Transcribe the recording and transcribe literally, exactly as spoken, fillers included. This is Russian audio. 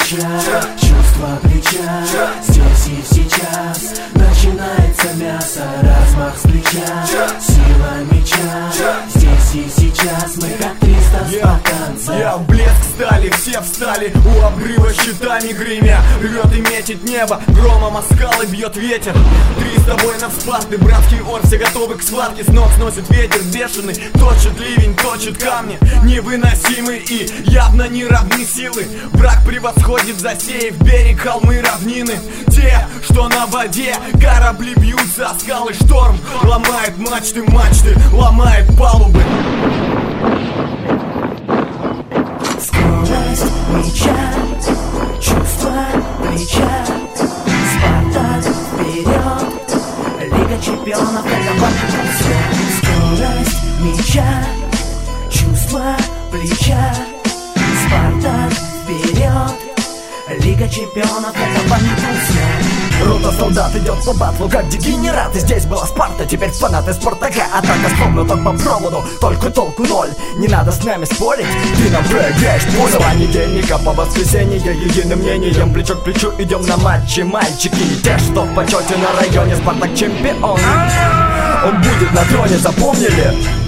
плеча, чувство плеча. Здесь и сейчас начинается мясо, размах с плеча, сила меча. Здесь и сейчас мы как триста спартанцев. Я в блеск стали, все встали у обрыва щитами гремя. Рвет и метит небо, громом о скалы бьет ветер. Триста воинов Спарты, братский ор, все готовы к схватке. С ног сносит ветер бешеный, точит ливень, точит камни. Невыносимы и явно не равны силы. Враг превосходит, засеяв берег, холмы, равнины. Те, что на воде, корабли бьются о скалы. Шторм ломает мачты, мачты, ломает палубы. Скорость меча, чувство плеча. Спартак вперед, Лига чемпионов, это важно все. Скорость меча, чувство плеча. Спартак вперед, Лига чемпионов, это важно все. Рота солдат идет по батлу, как дегенераты. Здесь была Спарта, теперь фанаты Спартака. Атака вспомнил так по проводу, только толку ноль. Не надо с нами спорить, ты нам проиграешь пулю. С понедельника по воскресенье единым мнением, плечо к плечу идем на матчи. Мальчики и те, что в почете на районе. Спартак чемпион, он будет на троне, запомнили?